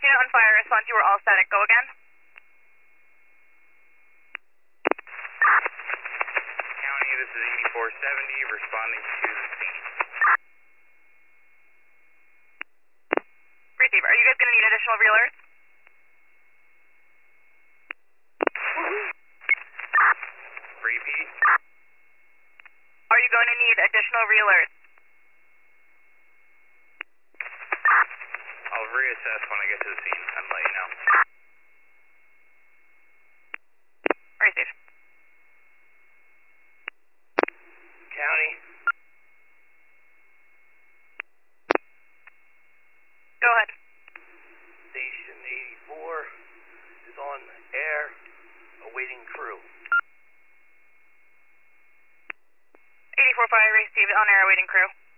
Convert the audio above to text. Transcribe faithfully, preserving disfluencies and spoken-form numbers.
unit on fire response, you were all static. Go again. County, this is eighty-four seventy, responding to scene. Receive. Are you guys going to need additional reelers? Repeat. Are you going to need additional reelers? I'll reassess when I get to the scene and let you know. Receive. County. Go ahead. Station eighty-four is on air, awaiting crew. eighty-four fire, receive on air, awaiting crew.